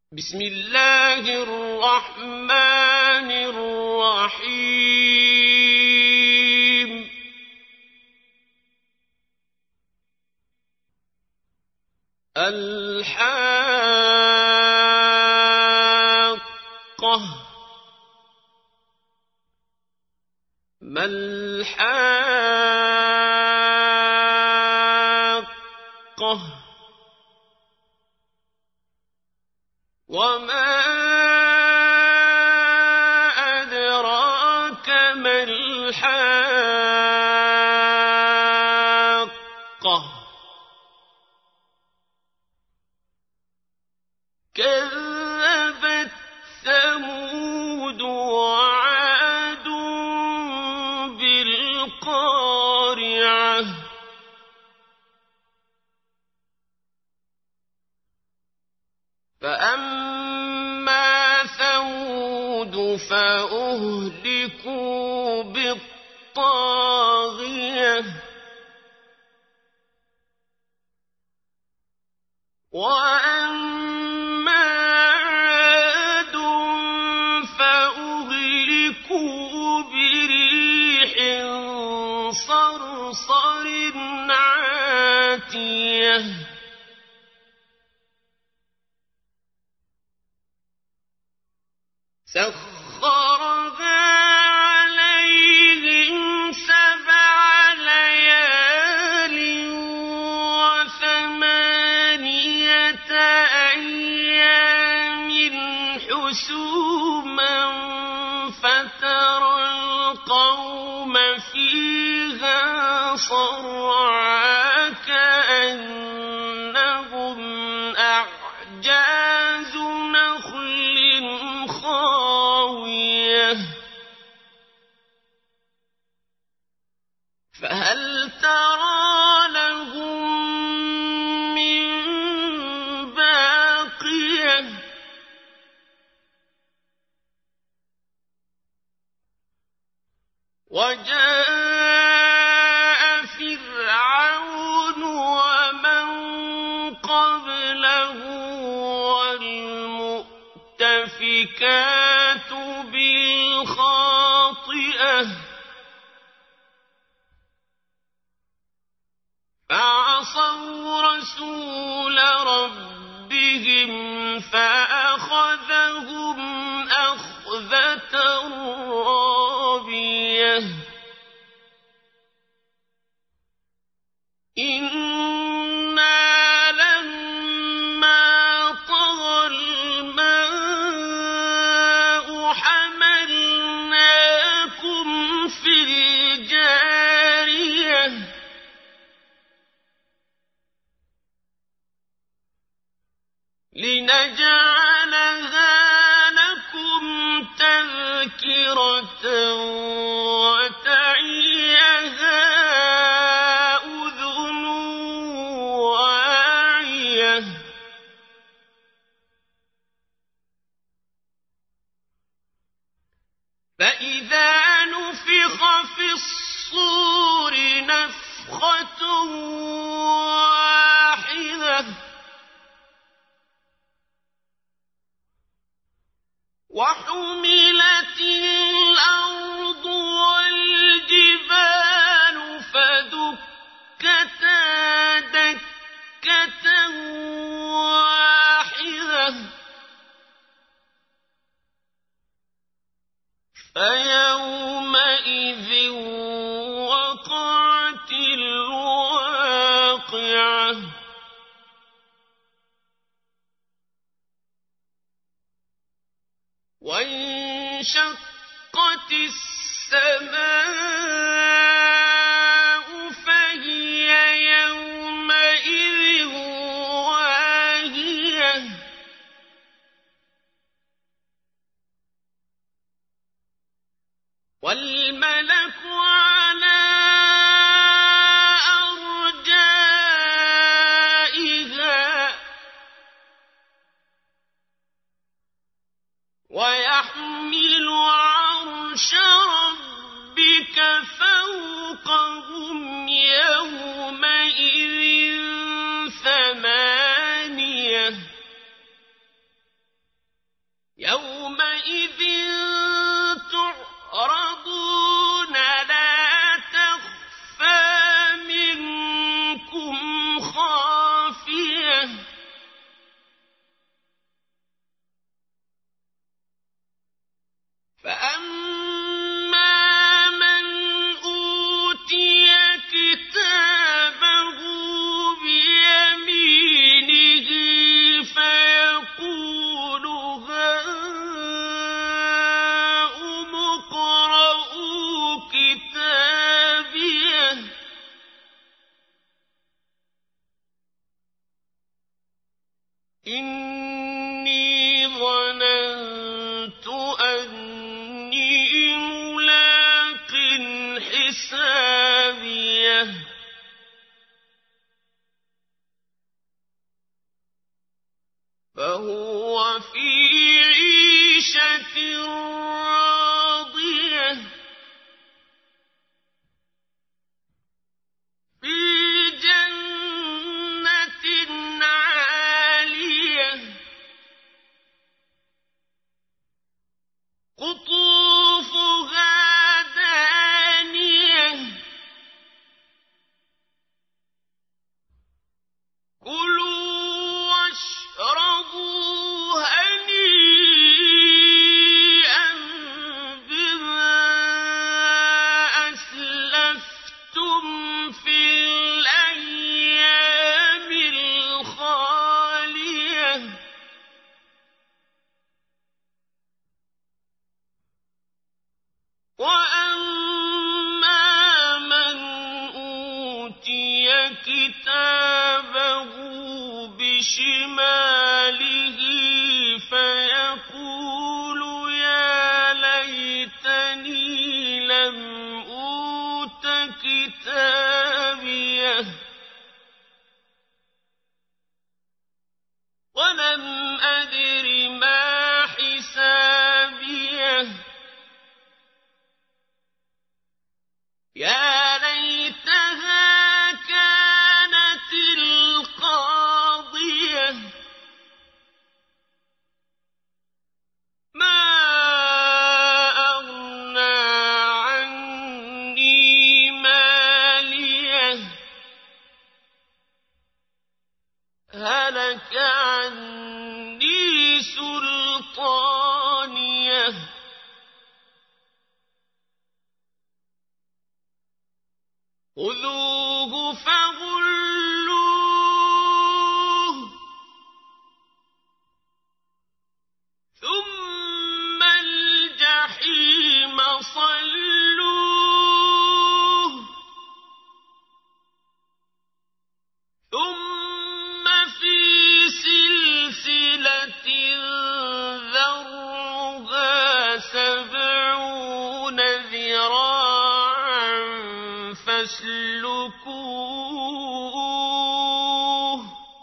بسم الله الرحمن الرحيم الحاقة ما الحاقة وما أدراك ما الحاقة كذبت ثمود وعاد بالقارعة فأما ثمود فأهلكوا بالطاغية وأما عاد فأهلكوا بريح صرصر عاتية سخرها عليهم 7 ليال و8 أيام حسوما فترى القوم فيها صرعى كأنهم أعجاز نخل خاوية فهل ترى لهم من باقية وجاء فرعون ومن قبله والمؤتفكات بالخاطئة فعصوا رسول ربهم فأخذهم أخذة رابية إنا لما طغى الماء حملناكم في الجارية لنجعلها لكم تذكرة وتعيها أذن واعية فإذا نفخ في الصور نفخة واحدة وحملت الأرض والجبال فدكتا دكة واحدة فيومئذ وقعت الواقعة وانشقت السماء فهي يومئذ واهية والملك على أرجائها ويحمل عرش ربك فوقهم يومئذ 8 يومئذ تعرضون لا تخفى منكم خافية فأما من أوتي كتابه بيمينه فيقول هاؤم اقرءوا كتابيه إني ظننت أني ملاق حسابيه فهو في عيشة راضية في جنة عالية قطوفها دانية كلوا واشربوا هنيئا بما أسلفتم في الأيام الخالية وأما من أوتي كتابه بشماله فيقول يا ليتني لم أوت كتابيه ولم أدر ما حسابيه يا ليتها كانت القاضية ما أغنى عني ماليه هلك عني سلطانيه خذوه فغلوه ثم الجحيم صلوه ثم في سلسلة ذرعها 70 ذراعا فاسلكوه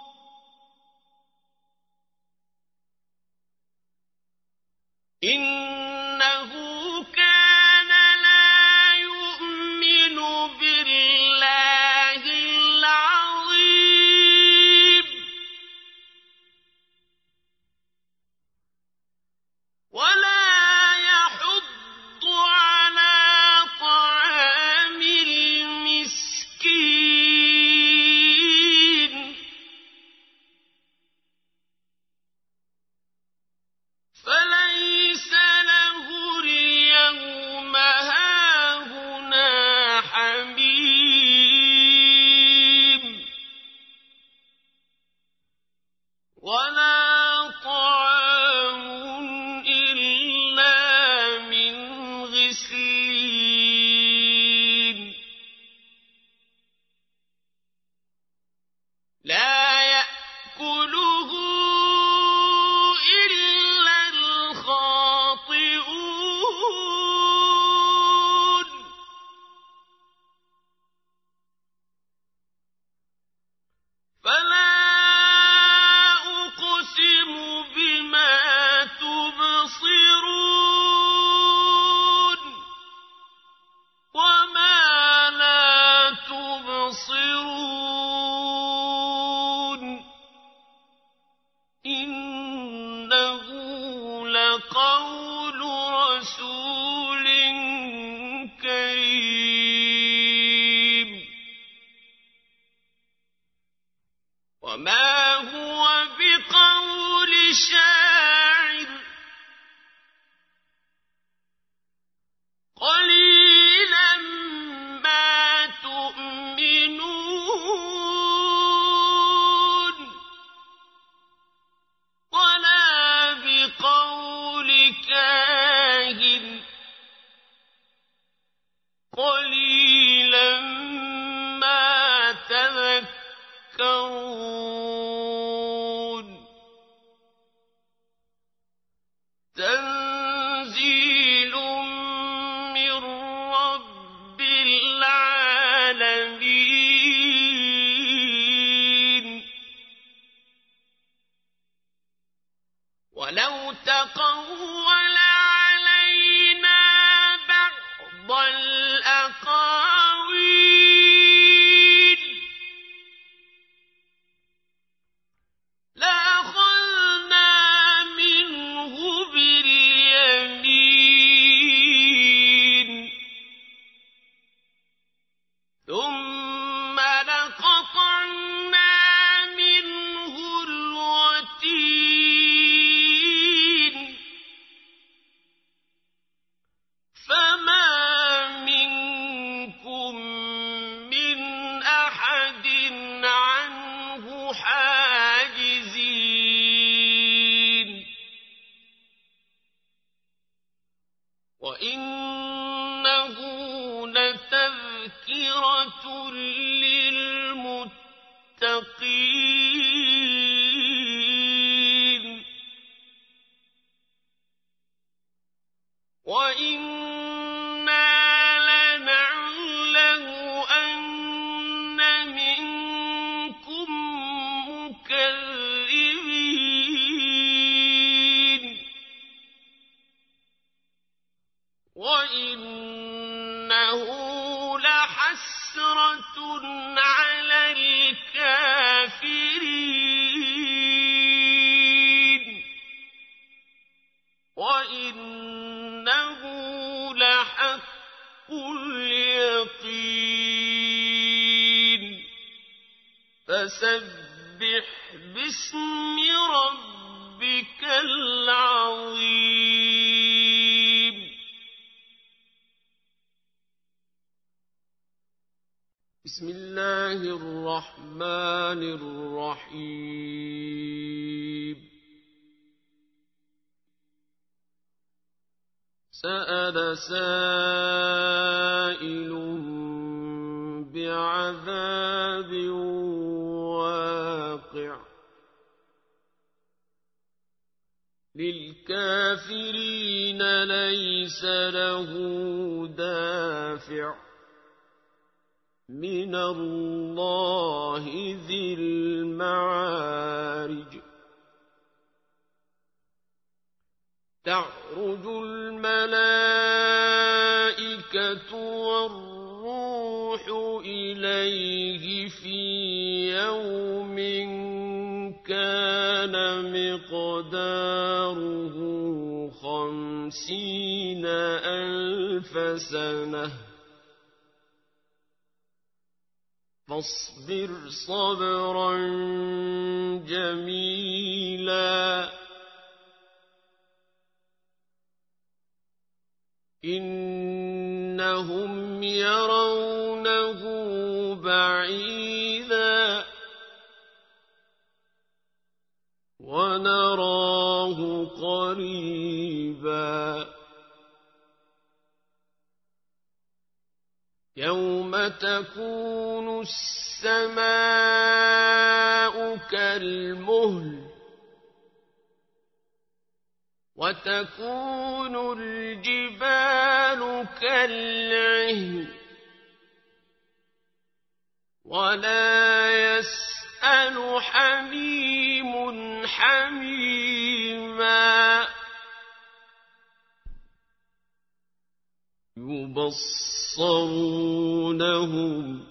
إنه كان لا يؤمن بالله العظيم ولا يحض على طعام المسكين فليس لقول رسول كريم وما هو بقول شاعر قليلا ما تؤمنون ولا بقول كاهن قليلا ما تذكرون تنزيل من رب العالمين ولو تقول علينا بعض الأقاويل لأخذنا منه باليمين ثم لقطعنا منه الوتين فما منكم من أحد عنه حاجزين وإنه لتذكرة للمتقين وإنا لنعلم أن منكم مكذبين وإنه لحسرة على الكافرين وإنه لحق اليقين فسبح باسم ربك العظيم بسم الله الرحمن الرحيم سأل سائل بعذاب واقع للكافرين ليس له دافع من الله ذي المعارج تعرج الملائكة والروح إليه في يوم كان مقداره 50,000 سنة فاصبر صبرا جميلا إنهم يرونه بعيدا ونراه قريبا يوم تكون السماء كالمهل وتكون الجبال كالعهن ولا يسأل حميم حميما يبصرونهم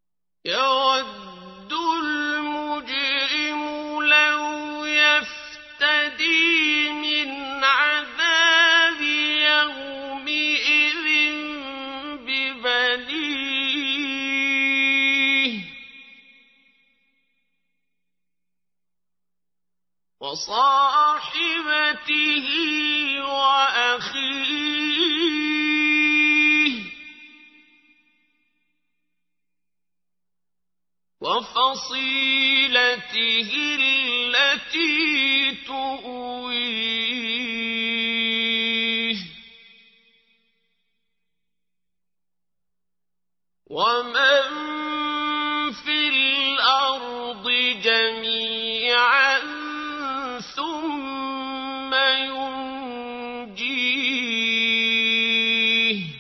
يود المجرم لو يفتدي وصاحبته وأخيه وفصيلته التي تؤويه ومن في الأرض جميعا ثم ينجيه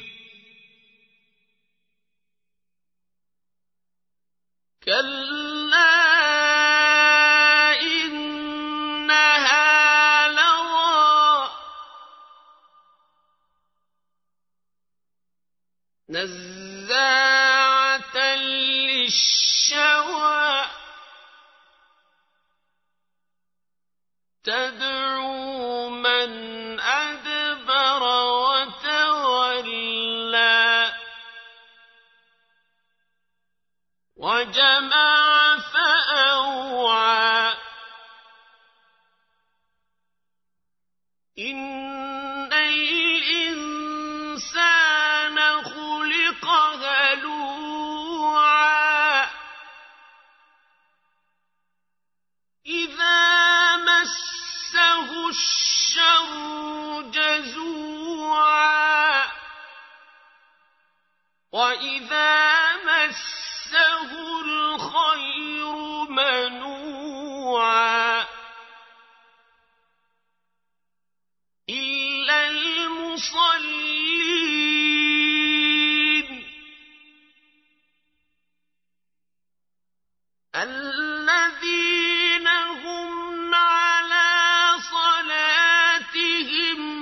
كلا إنها لظى نزاعة للشوى تدعو من أدبر وتولى وجمع فأوعى إن الإنسان خلق هلوعا إذا مسه الشر جزوعا وإذا مسه الخير منوعا إلا المصلين الذين هم على صلاتهم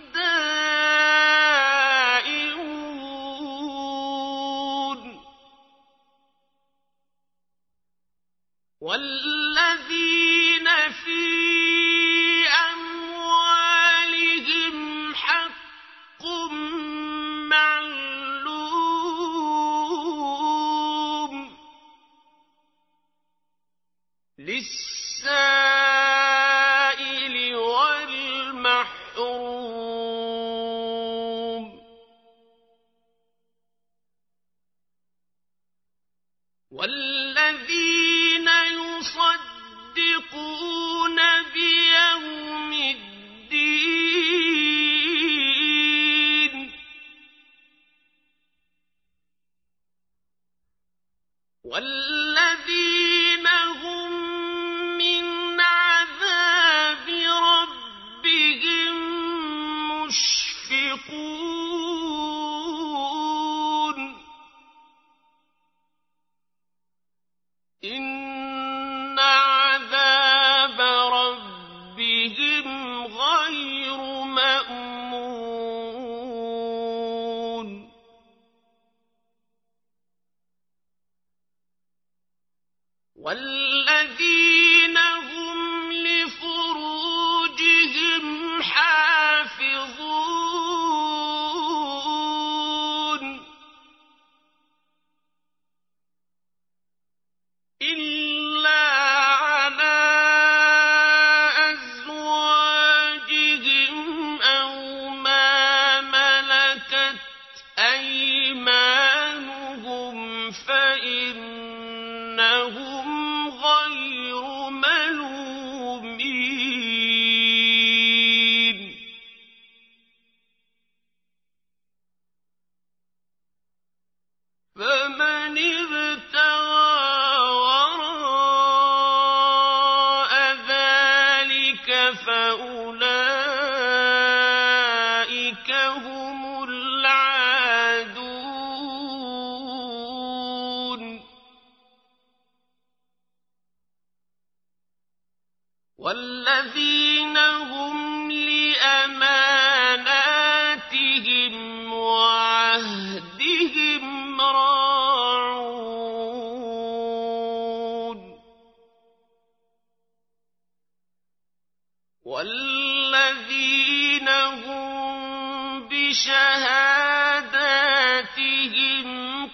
دائمون والذين في أموالهم حق معلوم للسائل والمحروم والذين يصدقون بيوم الدين والذين هم من عذاب ربهم مشفقون إن عذاب ربهم غير مأمون والذين هم لفروجهم حافظون إلا على أزواجهم أو ما ملكت أيمانهم فإنهم غير ملومين فمن ابتغى وراء ذلك فأولئك هم العادون والذين هم لأماناتهم وعهدهم راعون والذين هم بشهاداتهم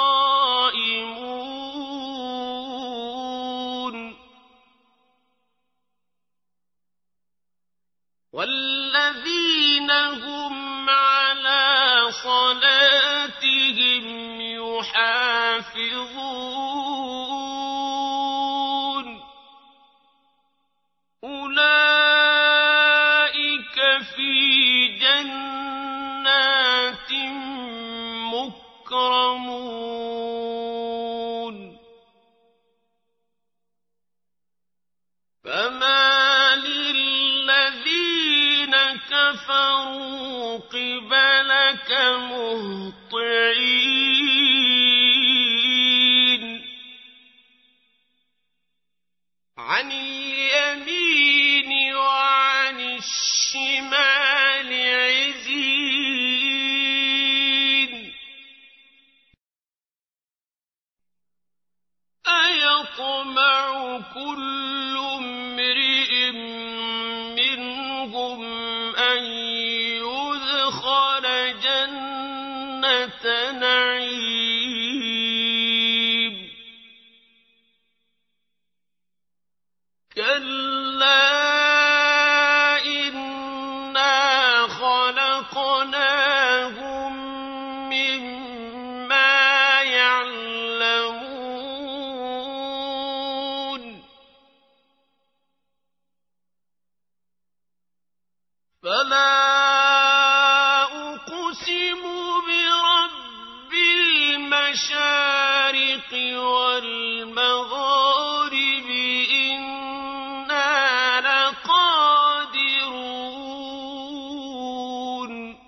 قائمون والذين هم على صلاتهم يحافظون أولئك في جنات مكرمون فما للذين كفروا قبلك مهطعين عن اليمين وعن الشمال عزين أيطمع كل امرئ منهم أن يدخل جنة نعيم كلا إنا خلقناهم مما يعلمون فلا أقسم برب المشارق والمغارب إنا لقادرون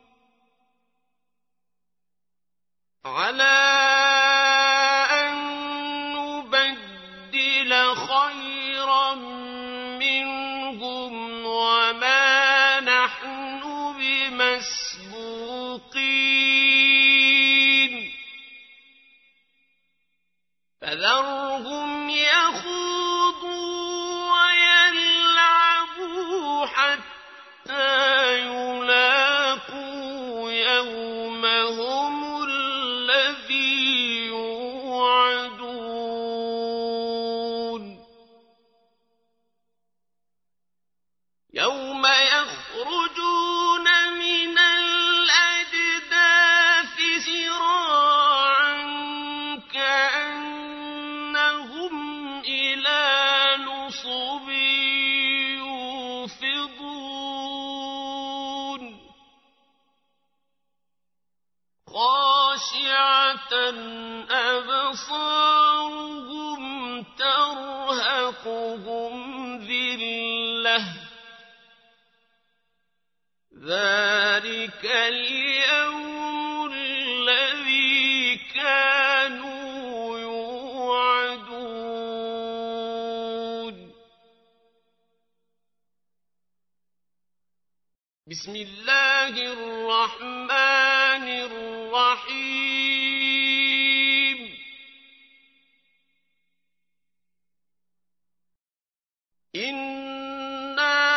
على أن نبدل خيرا منهم وما نحن بمسبوقين فذرهم يخوضوا ويلعبوا حتى يلاقوا يومهم الذي يوعدون يوم يخرجون من الأجداث سراعا كأنهم إلى نصب يوفضون خاشعة أبصارهم ترهقهم ذلة ذلك اليوم الذي كانوا يوعدون بسم الله الرحمن الرحيم إنا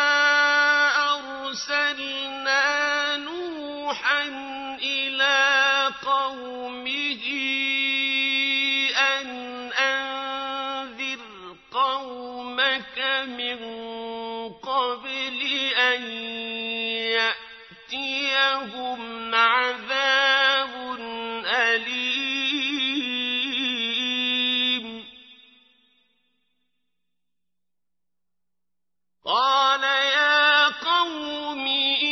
أرسلنا نوحا إلى قومه أن أنذر قومك من قبل أن يأتيهم عذاب أليم قال يا قوم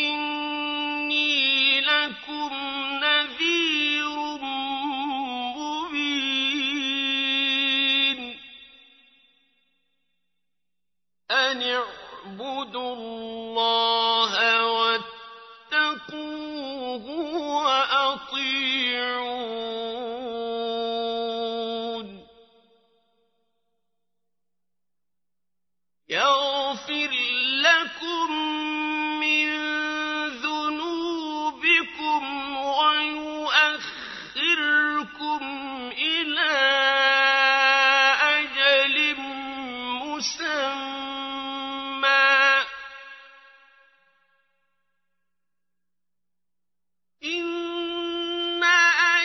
إني لكم نذير مبين أن اعبدوا الله واتقوه وأطيعون يغفر لكم من ذنوبكم ويؤخركم إلى أجل مسمى إن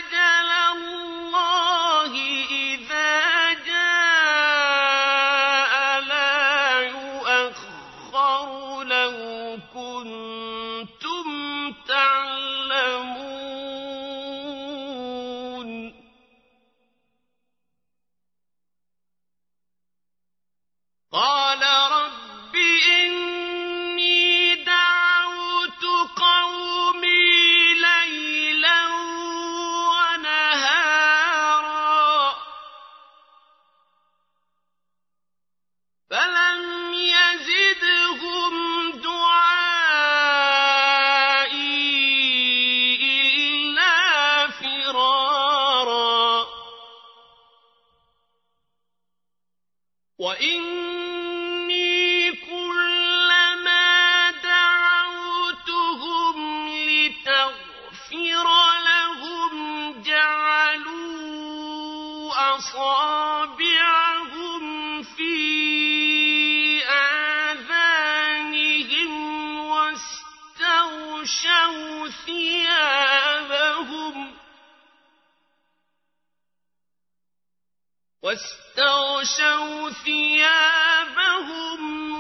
قال رب إني دعوت قومي ليلا ونهارا فلم يزدهم دعائي إلا فرارا وإني كلما دعوتهم لتغفر لهم جعلوا أصابعهم في آذانهم واستغشوا ثيابهم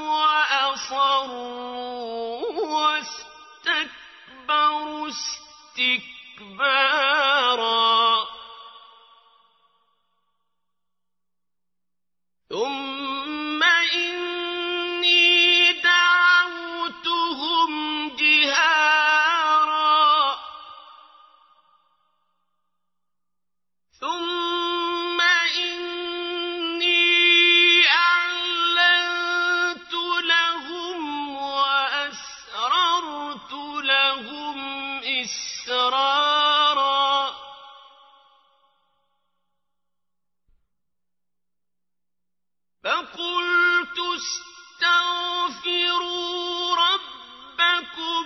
وأصروا واستكبروا استكبارا ثم إني دعوتهم جهارا ثم إني أعلنت لهم وأسررت لهم إسرارا فقلت استغفروا ربكم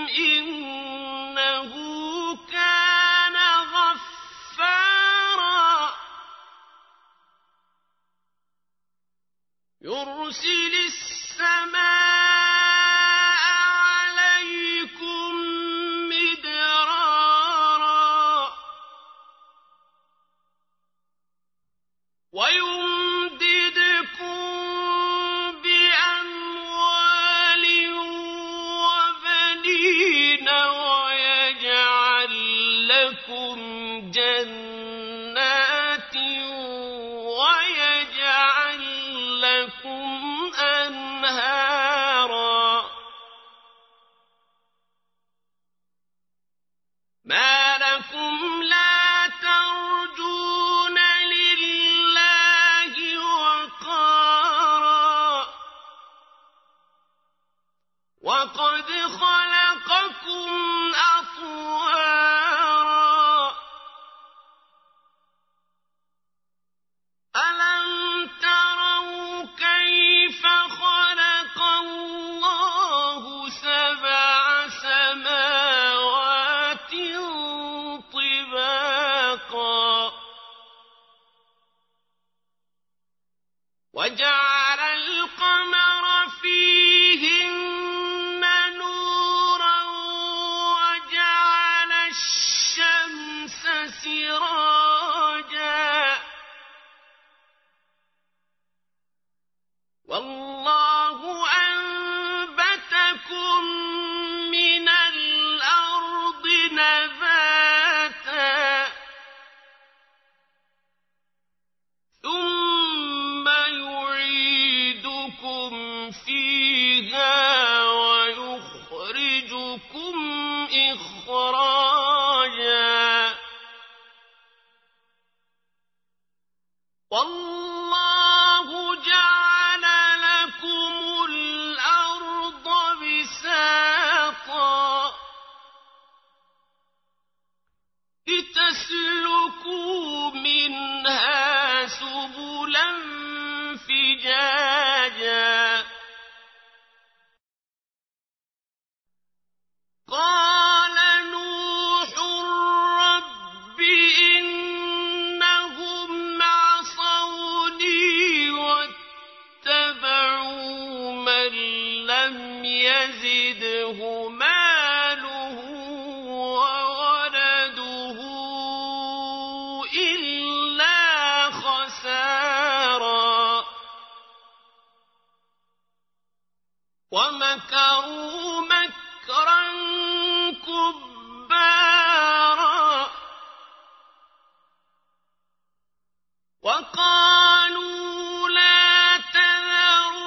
إنه كان غفارا يرسل السماء عليكم مدرارا ويمددكم بأموال وبنين ويجعل لكم جنات ويجعل لكم أنهارا ما لكم لا ترجون لله وقارا وقد خلقكم أطوارا ألم تروا كيف خلق الله سبع سماوات طباقا وجعل القمر فيهن نورا وجعل الشمس سراجا والله أنبتكم من الأرض نباتا ثم يعيدكم فيها ويخرجكم إخراجا والله جعل لكم الأرض بساطا لتسلكوا منها سبلا فجاجا قال نوح رب إنهم عصوني واتبعوا من لم يزده ماله وولده إلا خسارا ومكروا مكرا كبارا وقالوا لا تذرن